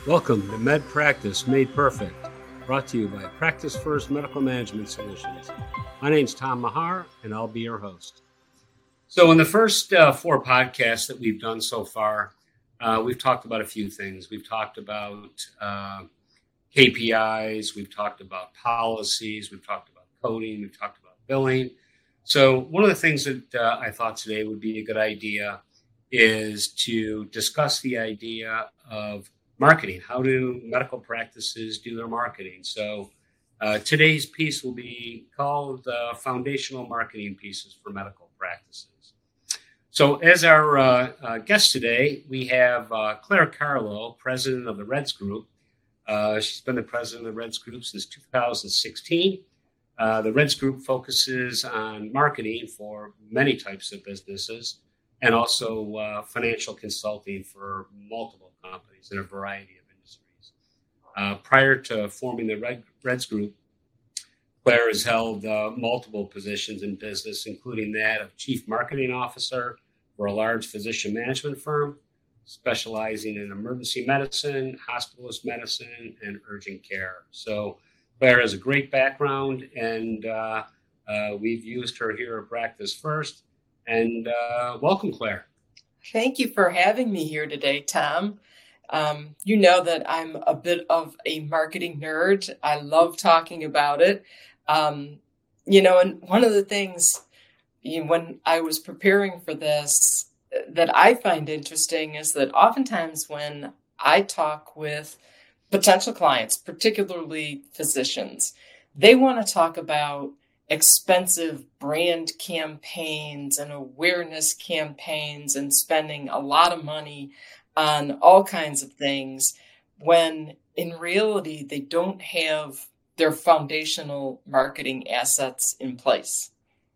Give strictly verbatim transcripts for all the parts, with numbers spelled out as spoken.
Welcome to Med Practice Made Perfect, brought to you by Practice First Medical Management Solutions. My name's Tom Mahar, and I'll be your host. So in the first uh, four podcasts that we've done so far, uh, we've talked about a few things. We've talked about uh, K P Is, we've talked about policies, we've talked about coding, we've talked about billing. So one of the things that uh, I thought today would be a good idea is to discuss the idea of marketing. How do medical practices do their marketing? So uh, today's piece will be called uh, Foundational Marketing Pieces for Medical Practices. So as our uh, uh, guest today, we have uh, Claire Carlo, president of the Reds Group. Uh, she's been the president of the Reds Group since two thousand sixteen. Uh, the Reds Group focuses on marketing for many types of businesses and also uh, financial consulting for multiple companies in a variety of industries. Uh, prior to forming the Red, Reds Group, Claire has held uh, multiple positions in business, including that of Chief Marketing Officer for a large physician management firm, specializing in emergency medicine, hospitalist medicine, and urgent care. So Claire has a great background, and uh, uh, we've used her here at Practice First. And uh, welcome, Claire. Thank you for having me here today, Tom. Um, you know that I'm a bit of a marketing nerd. I love talking about it. Um, you know, and one of the things you know, when I was preparing for this that I find interesting is that oftentimes when I talk with potential clients, particularly physicians, they want to talk about expensive brand campaigns and awareness campaigns and spending a lot of money on all kinds of things when in reality they don't have their foundational marketing assets in place.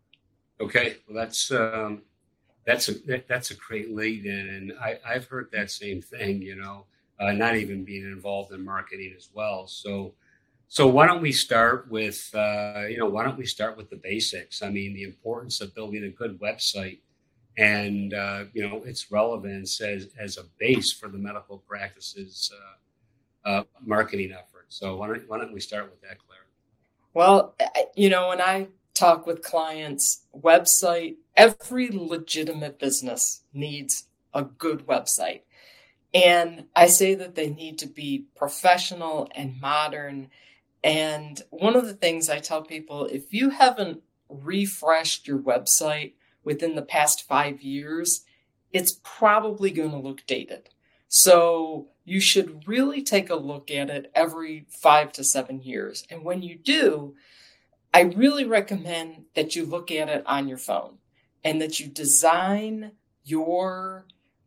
Okay, well that's um, that's a that's a great lead in, and I, I've heard that same thing. You know, uh, not even being involved in marketing as well. So. So why don't we start with, uh, you know, why don't we start with the basics? I mean, the importance of building a good website and, uh, you know, its relevance as, as a base for the medical practices uh, uh, marketing effort. So why don't, why don't we start with that, Claire? Well, you know, when I talk with clients, website, every legitimate business needs a good website. And I say that they need to be professional and modern. And one of the things I tell people, if you haven't refreshed your website within the past five years, it's probably going to look dated. So you should really take a look at it every five to seven years. And when you do, I really recommend that you look at it on your phone and that you design your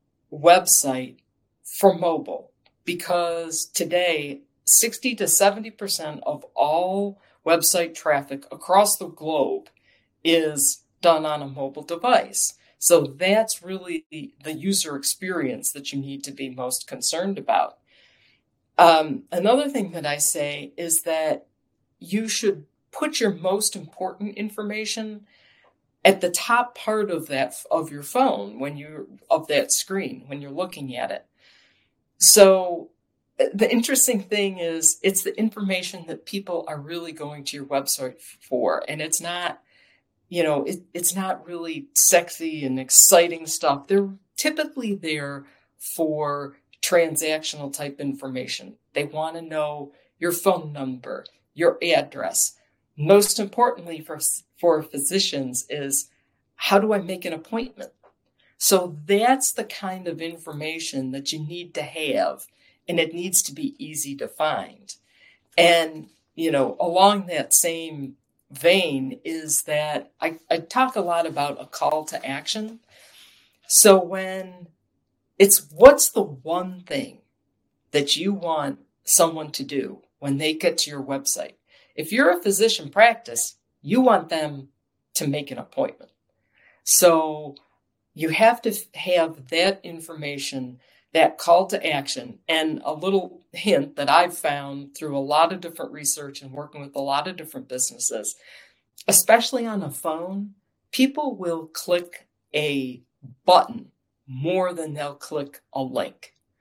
website for mobile, because today, sixty to seventy percent of all website traffic across the globe is done on a mobile device. So that's really the, the user experience that you need to be most concerned about. Um, another thing that I say is that you should put your most important information at the top part of that of your phone when you're of that screen when you're looking at it. So the interesting thing is it's the information that people are really going to your website for. And it's not, you know, it, it's not really sexy and exciting stuff. They're typically there for transactional type information. They want to know your phone number, your address. Most importantly for, for physicians is, how do I make an appointment? So that's the kind of information that you need to have. And it needs to be easy to find. And, you know, along that same vein is that I, I talk a lot about a call to action. So when it's what's the one thing that you want someone to do when they get to your website? If you're a physician practice, you want them to make an appointment. So you have to have that information, that call to action. And a little hint that I've found through a lot of different research and working with a lot of different businesses, especially on a phone, people will click a button more than they'll click a link.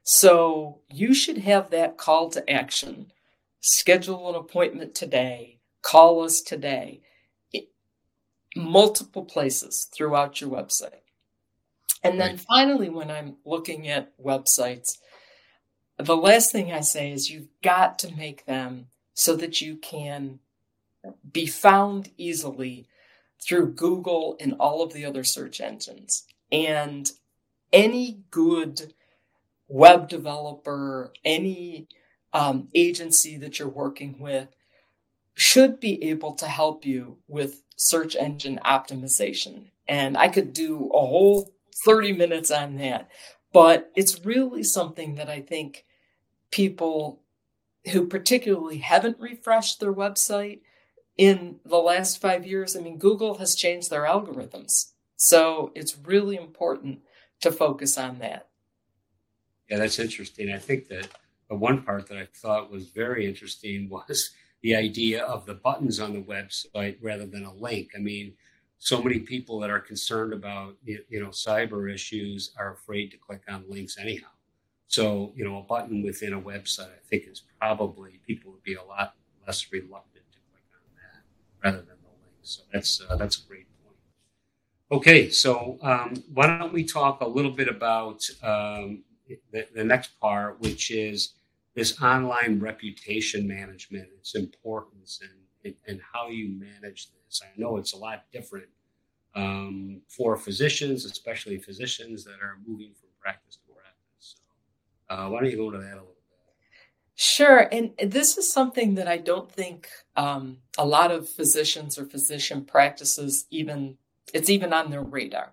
So you should have that call to action. Schedule an appointment today. Call us today. It, multiple places throughout your website. And then Right. finally, when I'm looking at websites, the last thing I say is you've got to make them so that you can be found easily through Google and all of the other search engines. And any good web developer, any um, agency that you're working with should be able to help you with search engine optimization. And I could do a whole thirty minutes on that, but it's really something that I think people who particularly haven't refreshed their website in the last five years, I mean, Google has changed their algorithms. So it's really important to focus on that. Yeah, that's interesting. I think that the one part that I thought was very interesting was the idea of the buttons on the website rather than a link. I mean, so many people that are concerned about, you know, cyber issues are afraid to click on links anyhow. So, you know, a button within a website, I think is probably, people would be a lot less reluctant to click on that rather than the link. So that's, uh, that's a great point. Okay, so um, why don't we talk a little bit about um, the, the next part, which is this online reputation management, its importance, and, and how you manage this. I know it's a lot different um, for physicians, especially physicians that are moving from practice to practice. So uh, why don't you go to that a little bit? Sure. And this is something that I don't think um, a lot of physicians or physician practices even, it's even on their radar.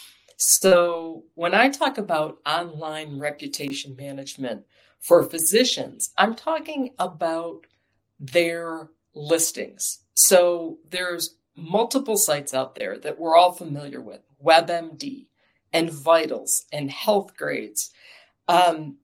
So when I talk about online reputation management for physicians, I'm talking about their listings. So there's multiple sites out there that we're all familiar with, WebMD and Vitals and Healthgrades. Um,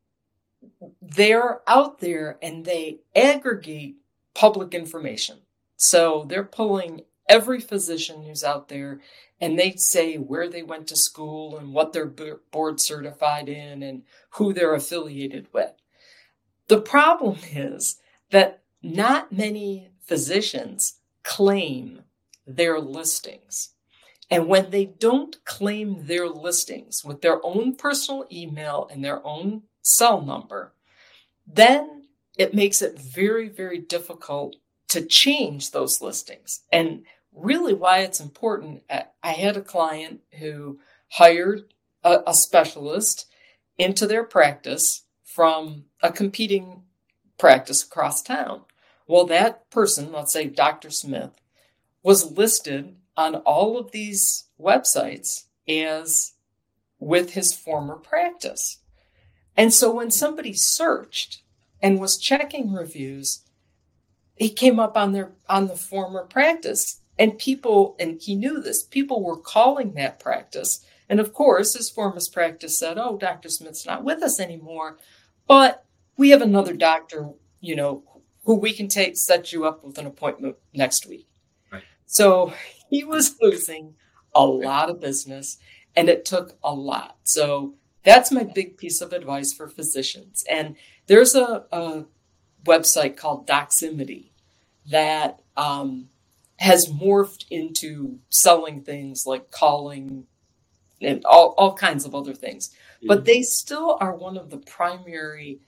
they're out there and they aggregate public information. So they're pulling every physician who's out there and they say where they went to school and what they're board certified in and who they're affiliated with. The problem is that not many physicians claim their listings. And when they don't claim their listings with their own personal email and their own cell number, then it makes it very, very difficult to change those listings. And really why it's important, I had a client who hired a, a specialist into their practice from a competing practice across town. Well, that person, let's say Doctor Smith, was listed on all of these websites as with his former practice. And so when somebody searched and was checking reviews, he came up on their on the former practice. And people, and he knew this, people were calling that practice. And of course, his former practice said, oh, Doctor Smith's not with us anymore, but we have another doctor, you know, who we can take, set you up with an appointment next week. Right. So he was losing a lot of business and it took a lot. So that's my big piece of advice for physicians. And there's a, a website called Doximity that um, has morphed into selling things like calling and all, all kinds of other things. Mm-hmm. But they still are one of the primary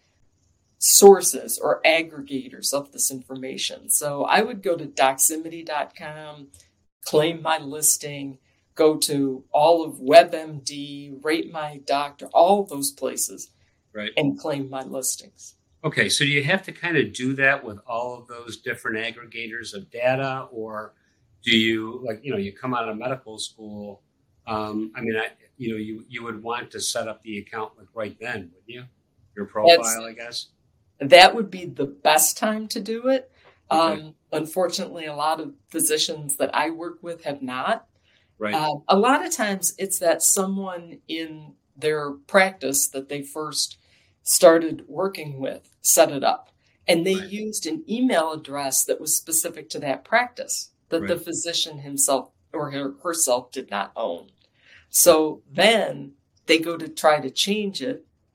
sources or aggregators of this information. So I would go to doximity dot com, claim my listing, go to all of WebMD, Rate My Doctor, all those places, right, and claim my listings. Okay, so do you have to kind of do that with all of those different aggregators of data, or do you, like, you know, you come out of medical school, um, I mean, I, you know, you, you would want to set up the account like right then, wouldn't you? Your profile, That's, I guess. That would be the best time to do it. Okay. Um, unfortunately, a lot of physicians that I work with have not. Right. Uh, a lot of times it's that someone in their practice that they first started working with set it up. And they right. used an email address that was specific to that practice that right. the physician himself or her, herself did not own. So then they go to try to change it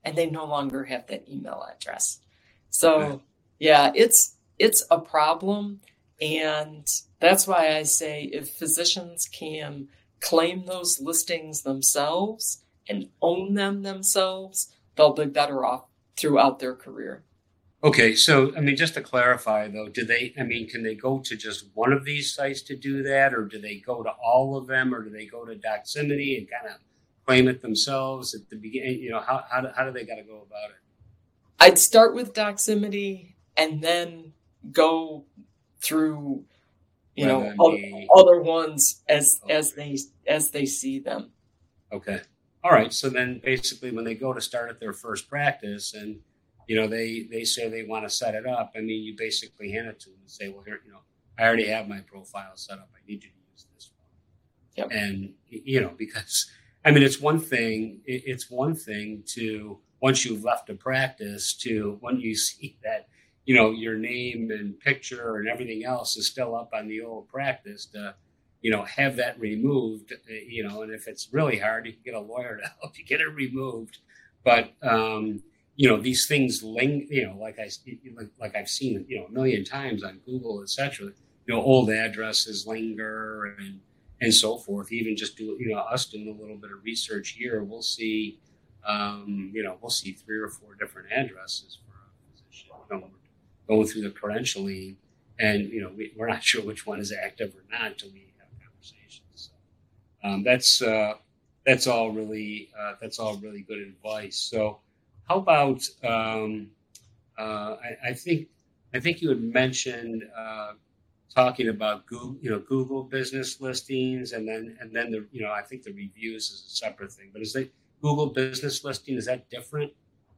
and they no longer have that email address. So yeah, it's it's a problem. And that's why I say if physicians can claim those listings themselves and own them themselves, they'll be better off throughout their career. Okay, so, I mean, just to clarify, though, do they, I mean, can they go to just one of these sites to do that, or do they go to all of them, or do they go to Doximity and kind of claim it themselves at the beginning? You know, how how do, how do they got to go about it? I'd start with Doximity and then go through, you know, other, other ones as okay. as they as they see them. Okay. All right. So then basically when they go to start at their first practice and, you know, they, they say they want to set it up, I mean, you basically hand it to them and say, well, here, you know, I already have my profile set up. I need you to use this one. Yep. And, you know, because, I mean, it's one thing, it's one thing to, once you've left a practice to when you see that, you know, your name and picture and everything else is still up on the old practice to, you know, have that removed, you know, and if it's really hard, you can get a lawyer to help you get it removed. But, um, you know, these things ling, you know, like I, like, like I've seen, you know, a million times on Google, et cetera, you know, old addresses linger and, and so forth. Even just do, you know, us doing a little bit of research here, we'll see, um, you know, we'll see three or four different addresses for a physician, you know, going through the credentialing and, you know, we, we're not sure which one is active or not until we have conversations. So, um, that's, uh, that's all really, uh, that's all really good advice. So, how about, um, uh, I, I think, I think you had mentioned uh, talking about Google, you know, Google business listings, and then, and then the, you know, I think the reviews is a separate thing. But is the Google business listing, is that different?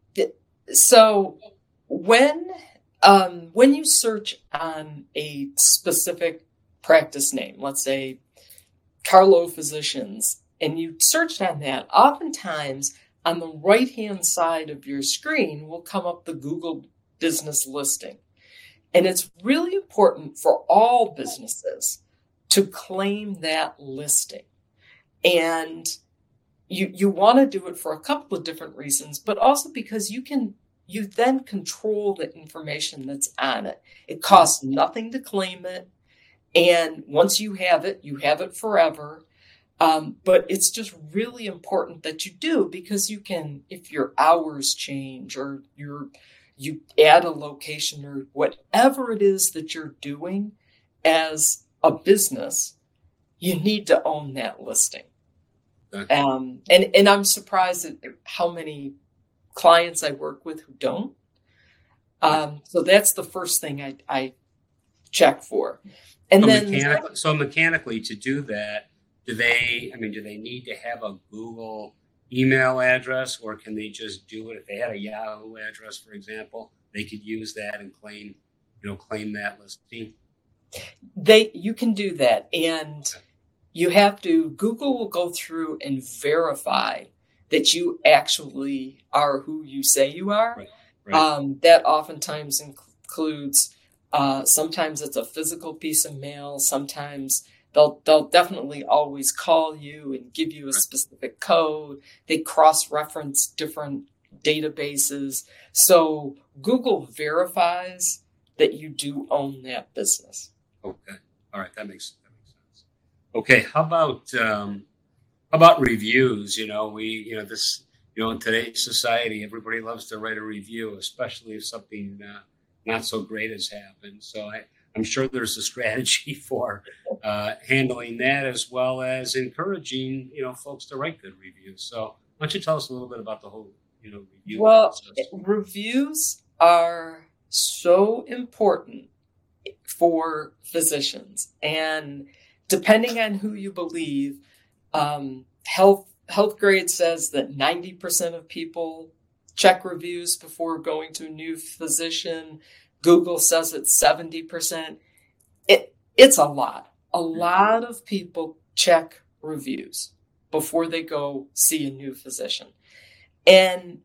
So when um, when you search on a specific practice name, let's say Carlo Physicians, and you search on that, oftentimes on the right-hand side of your screen will come up the Google business listing. And it's really important for all businesses to claim that listing. And you you want to do it for a couple of different reasons, but also because you can you then control the information that's on it. It costs nothing to claim it. And once you have it, you have it forever. Um, but it's just really important that you do, because you can, if your hours change or you're, you add a location or whatever it is that you're doing as a business, you need to own that listing. Okay. Um, and, and I'm surprised at how many clients I work with who don't. Um, so that's the first thing I, I check for. And so then, mechanic- so mechanically to do that, Do they, I mean, do they need to have a Google email address, or can they just do it? If they had a Yahoo address, for example, they could use that and claim, you know, claim that listing? They, you can do that. And you have to, Google will go through and verify that you actually are who you say you are. Right, right. Um, that oftentimes includes, uh, sometimes it's a physical piece of mail, sometimes They'll they'll definitely always call you and give you a specific code. They cross-reference different databases. So Google verifies that you do own that business. Okay. All right. That makes, that makes sense. Okay. How about, um, how about reviews? You know, we, you know, this, you know, in today's society, everybody loves to write a review, especially if something uh, not so great has happened. So I, I'm sure there's a strategy for uh, handling that, as well as encouraging, you know, folks to write good reviews. So why don't you tell us a little bit about the whole, you know, review well, process? Reviews are so important for physicians. And depending on who you believe, um, Health Healthgrade says that ninety percent of people check reviews before going to a new physician. Google says it's seventy percent. It, it's a lot. A lot of people check reviews before they go see a new physician. And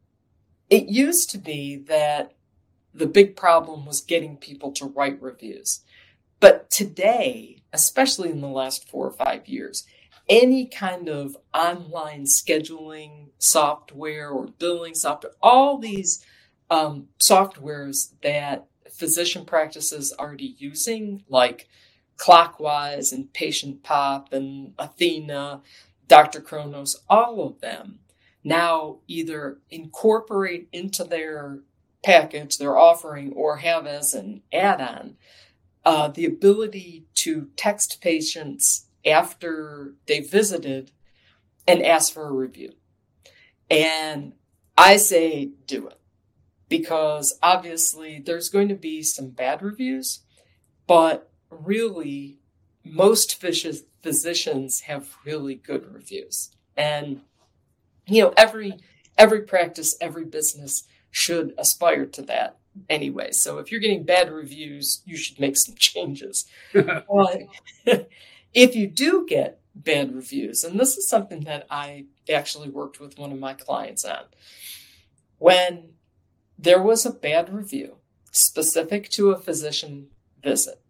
it used to be that the big problem was getting people to write reviews. But today, especially in the last four or five years, any kind of online scheduling software or billing software, all these um, softwares that physician practices are already using, like Clockwise and Patient Pop and Athena, Doctor Kronos, all of them now either incorporate into their package, their offering, or have as an add-on uh, the ability to text patients after they visited and ask for a review. And I say do it, because obviously there's going to be some bad reviews, but really most phys- physicians have really good reviews. And, you know, every every practice, every business should aspire to that anyway. So if you're getting bad reviews, you should make some changes. But if you do get bad reviews, and this is something that I actually worked with one of my clients on, when there was a bad review specific to a physician visit,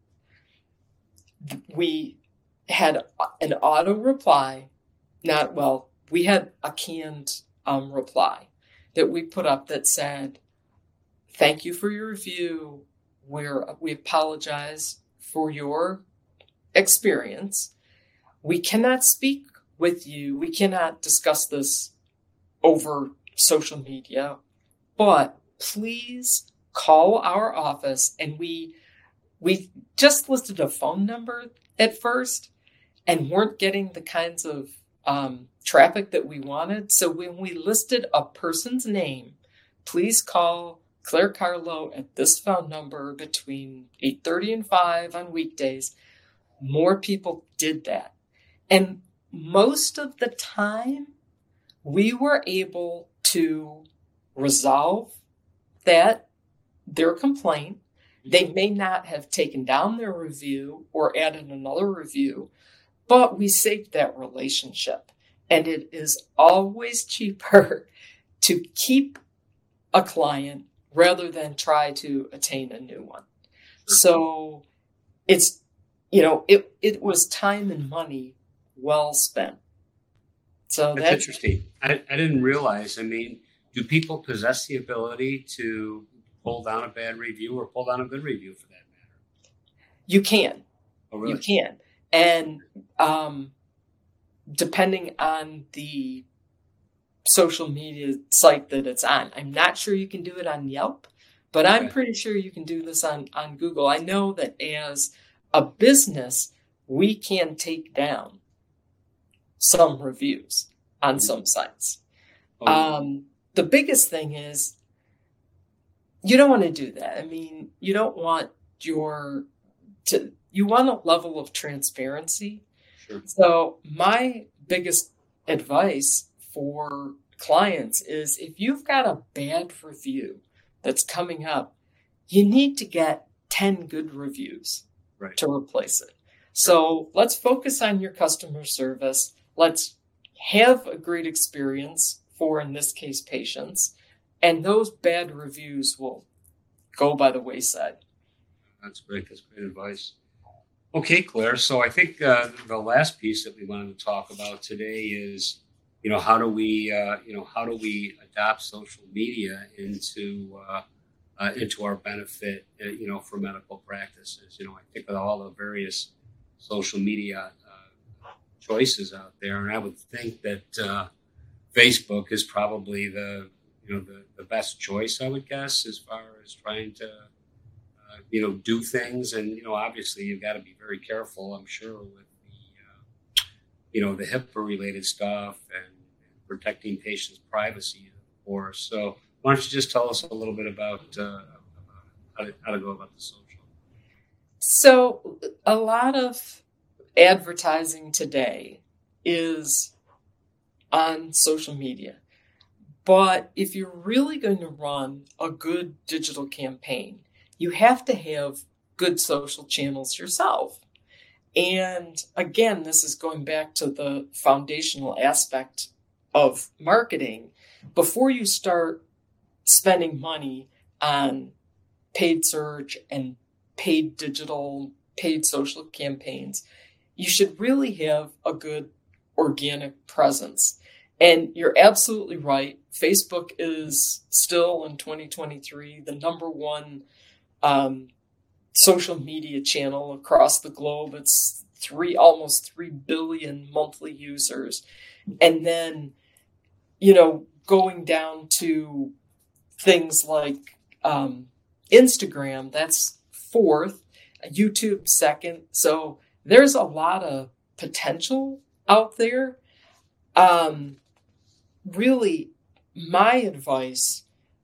we had an auto reply, not, well, we had a canned um, reply that we put up that said, thank you for your review. We're, we apologize for your experience. We cannot speak with you. We cannot discuss this over social media, but please call our office. And we we just listed a phone number at first and weren't getting the kinds of um, traffic that we wanted. So when we listed a person's name, please call Claire Carlo at this phone number between eight thirty and five on weekdays, more people did that. And most of the time, we were able to resolve that, their complaint. They may not have taken down their review or added another review, but we saved that relationship. And it is always cheaper to keep a client rather than try to attain a new one. So it's, you know, it, it was time and money well spent. So that's, that's interesting. I, I didn't realize, I mean, do people possess the ability to pull down a bad review or pull down a good review for that matter? You can. Oh, really? You can. And um, depending on the social media site that it's on, I'm not sure you can do it on Yelp, but I'm okay. pretty sure you can do this on, on Google. I know that as a business, we can take down some reviews on mm-hmm. some sites. Oh. Um, the biggest thing is you don't want to do that. I mean, you don't want your, to, you want a level of transparency. Sure. So my biggest advice for clients is if you've got a bad review that's coming up, you need to get ten good reviews right. to replace it. So let's focus on your customer service. Let's have a great experience for, in this case, patients. And those bad reviews will go by the wayside. That's great. That's great advice. Okay, Claire. So I think uh, the last piece that we wanted to talk about today is, you know, how do we, uh, you know, how do we adopt social media into uh, uh, into our benefit, uh, you know, for medical practices? You know, I think with all the various social media uh, choices out there, and I would think that uh, Facebook is probably the, you know, the, the best choice, I would guess, as far as trying to, uh, you know, do things. And, you know, obviously you've got to be very careful, I'm sure, with the, uh, you know, the HIPAA related stuff and, and protecting patients' privacy, of course. So why don't you just tell us a little bit about, uh, about how, to, how to go about the social? So a lot of advertising today is on social media. But if you're really going to run a good digital campaign, you have to have good social channels yourself. And again, this is going back to the foundational aspect of marketing. Before you start spending money on paid search and paid digital, paid social campaigns, you should really have a good organic presence. And you're absolutely right. Facebook is still in twenty twenty-three the number one um, social media channel across the globe. It's three, almost three billion monthly users. And then, you know, going down to things like um, Instagram, that's fourth, YouTube second. So there's a lot of potential out there. Um, really, my advice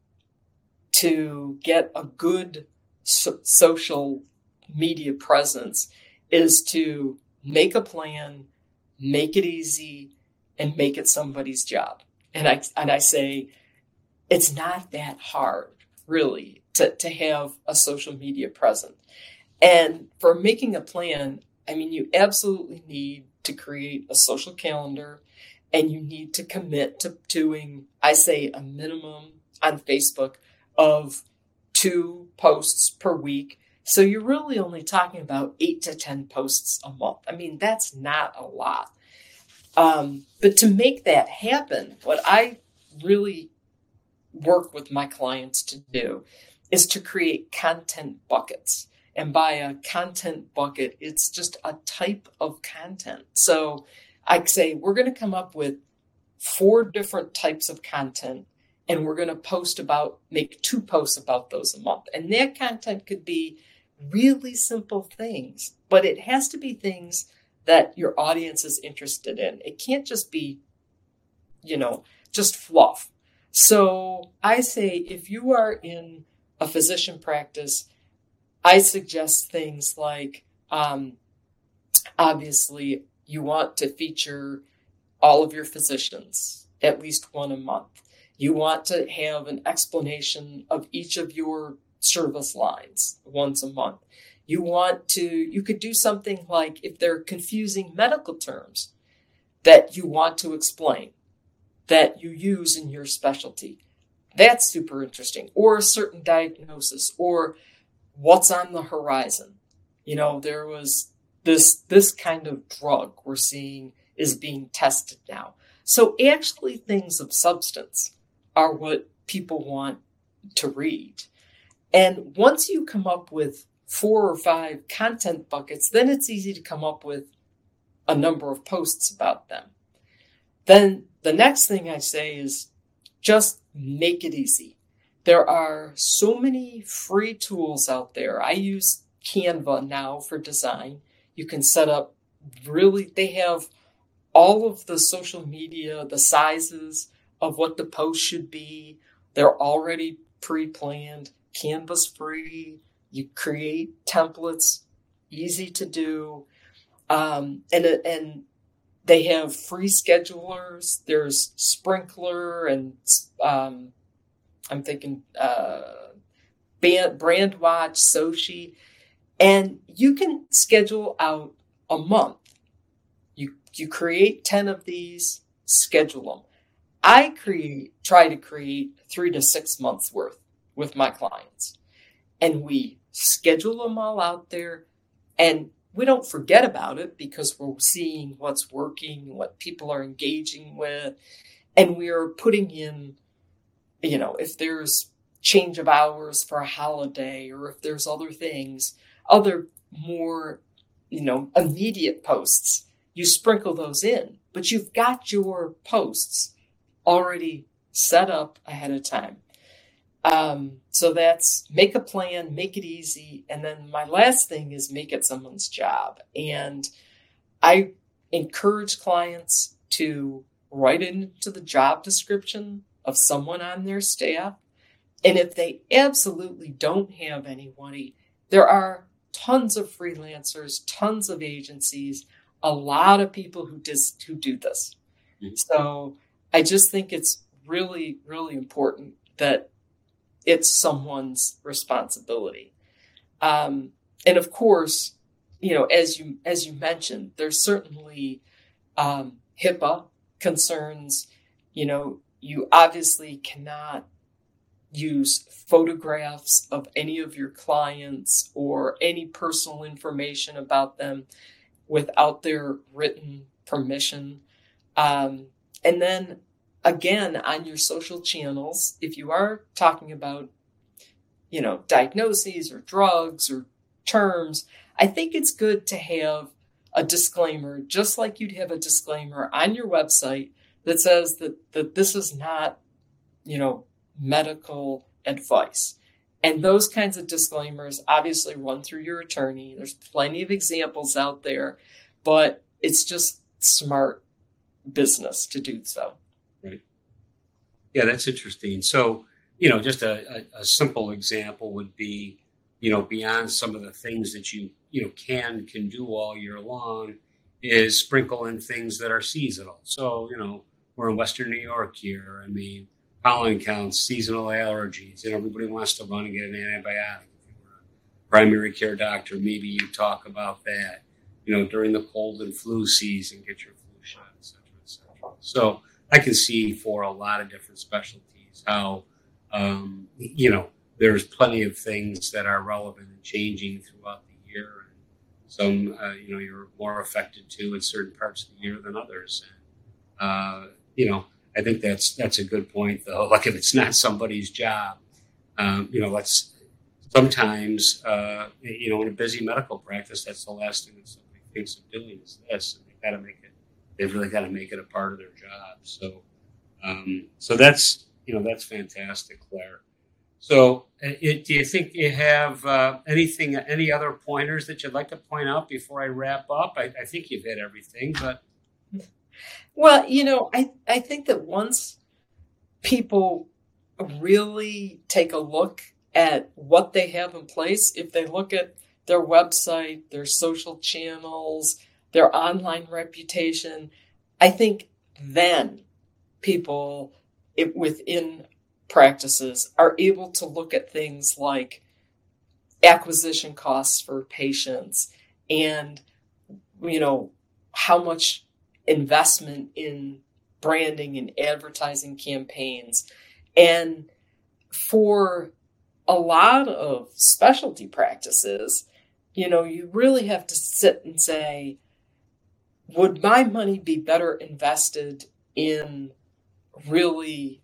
to get a good so- social media presence is to make a plan, make it easy, and make it somebody's job. And I and I say, it's not that hard, really, to, to have a social media presence. And for making a plan, I mean, you absolutely need to create a social calendar, and you need to commit to doing, I say, a minimum on Facebook of two posts per week. So you're really only talking about eight to ten posts a month. I mean, that's not a lot. Um, but to make that happen, what I really work with my clients to do is to create content buckets. And by a content bucket, it's just a type of content. So I say, we're going to come up with four different types of content, and we're going to post about, make two posts about those a month. And that content could be really simple things, but it has to be things that your audience is interested in. It can't just be, you know, just fluff. So I say, if you are in a physician practice, I suggest things like, um, obviously, you want to feature all of your physicians, at least one a month. You want to have an explanation of each of your service lines once a month. You want to, you could do something like, if they're confusing medical terms that you want to explain, that you use in your specialty. That's super interesting. Or a certain diagnosis, or what's on the horizon. You know, there was this, this kind of drug we're seeing is being tested now. So actually things of substance are what people want to read. And once you come up with four or five content buckets, then it's easy to come up with a number of posts about them. Then the next thing I say is just make it easy. There are so many free tools out there. I use Canva now for design. You can set up really, they have all of the social media, the sizes of what the post should be. They're already pre-planned. Canva's free. You create templates, easy to do. Um, and, and they have free schedulers. There's Sprinkler and um, I'm thinking uh, Band, Brandwatch, Sochi. And you can schedule out a month. You, you create ten of these, schedule them. I create, try to create three to six months worth with my clients. And we schedule them all out there, and we don't forget about it because we're seeing what's working, what people are engaging with, and we are putting in, you know, if there's change of hours for a holiday, or if there's other things, other more, you know, immediate posts, you sprinkle those in, but you've got your posts already set up ahead of time. Um, so that's make a plan, make it easy. And then my last thing is make it someone's job. And I encourage clients to write into the job description of someone on their staff. And if they absolutely don't have anybody, there are tons of freelancers, tons of agencies, a lot of people who dis- who do this. Mm-hmm. So I just think it's really, really important that it's someone's responsibility. Um, and of course, you know, as you as you mentioned, there's certainly um, HIPAA concerns. You know, you obviously cannot use photographs of any of your clients or any personal information about them without their written permission. Um, and then again, on your social channels, if you are talking about, you know, diagnoses or drugs or terms, I think it's good to have a disclaimer, just like you'd have a disclaimer on your website that says that, that this is not, you know, medical advice. And those kinds of disclaimers obviously run through your attorney. There's plenty of examples out there, but it's just smart business to do so. Right. Yeah, that's interesting. So, you know, just a, a, a simple example would be, you know, beyond some of the things that you, you know, can, can do all year long is sprinkle in things that are seasonal. So, you know, we're in Western New York here. I mean, pollen counts, seasonal allergies, and everybody wants to run and get an antibiotic. If you were a primary care doctor, maybe you talk about that. You know, during the cold and flu season, get your flu shot, et cetera, et cetera. So I can see for a lot of different specialties how, um, you know, there's plenty of things that are relevant and changing throughout the year. And some, uh, you know, you're more affected to in certain parts of the year than others. And, uh, you know, I think that's that's a good point, though. Like if it's not somebody's job, um, you know, let's sometimes, uh, you know, in a busy medical practice, that's the last thing that somebody thinks of doing is this, and they got to make it. They've really got to make it a part of their job. So, um, so that's you know that's fantastic, Claire. So, it, do you think you have uh, anything, any other pointers that you'd like to point out before I wrap up? I, I think you've hit everything, but. Well, you know, I, I think that once people really take a look at what they have in place, if they look at their website, their social channels, their online reputation, I think then people it, within practices are able to look at things like acquisition costs for patients and, you know, how much investment in branding and advertising campaigns. And for a lot of specialty practices, you know, you really have to sit and say, would my money be better invested in really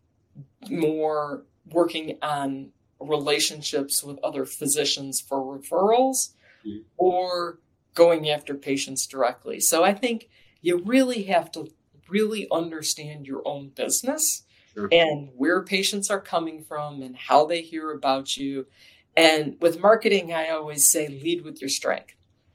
more working on relationships with other physicians for referrals mm-hmm. or going after patients directly? So I think you really have to really understand your own business sure. and where patients are coming from and how they hear about you. And with marketing, I always say lead with your strength.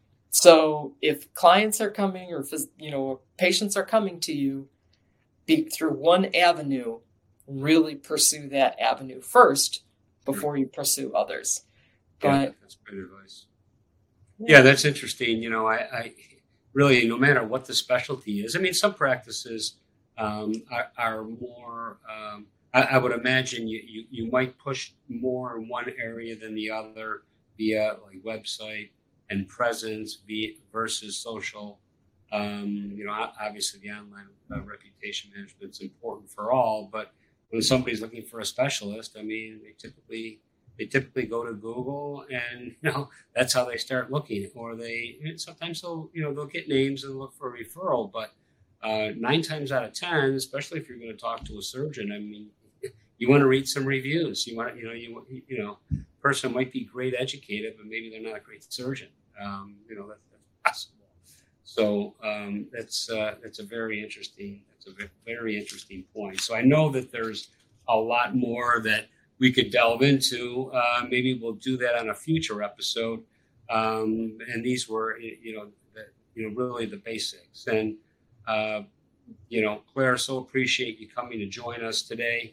So if clients are coming or, you know, patients are coming to you be, through one avenue, really pursue that avenue first before you pursue others. Yeah, but, that's great advice. Yeah, that's interesting. You know, I, I really, no matter what the specialty is, I mean, some practices um, are, are more, um, I, I would imagine you, you, you might push more in one area than the other via like website and presence via, versus social. Um, you know, obviously the online uh, reputation management is important for all, but when somebody's looking for a specialist, I mean, they typically they typically go to Google, and you know that's how they start looking. Or they sometimes they'll you know they'll get names and look for a referral, but uh, nine times out of ten, especially if you're going to talk to a surgeon, I mean, you want to read some reviews. You want you know you you know, person might be great educated, but maybe they're not a great surgeon. Um, you know, that, that's possible. So um, that's uh, that's a very interesting that's a very interesting point. So I know that there's a lot more that we could delve into. Uh, maybe we'll do that on a future episode. Um, and these were you know the, you know really the basics. And uh, you know, Claire, so appreciate you coming to join us today.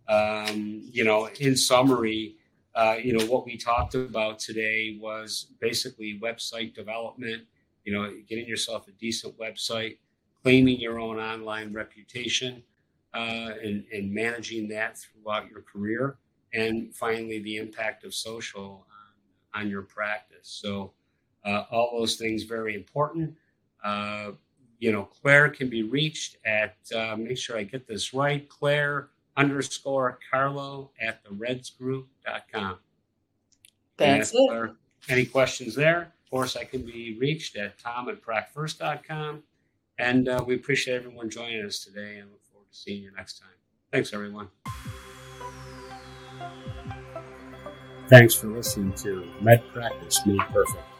Um, you know, in summary, uh, you know what we talked about today was basically website development. You know, getting yourself a decent website, claiming your own online reputation, uh, and, and managing that throughout your career, and finally the impact of social on, on your practice. So uh, all those things very important. Uh, you know, Claire can be reached at, uh, make sure I get this right, Claire underscore Carlo at the reds group dot com. That's it. Claire, any questions there? Of course, I can be reached at tom at prac first dot com And uh, we appreciate everyone joining us today and look forward to seeing you next time. Thanks, everyone. Thanks for listening to Med Practice Made Perfect.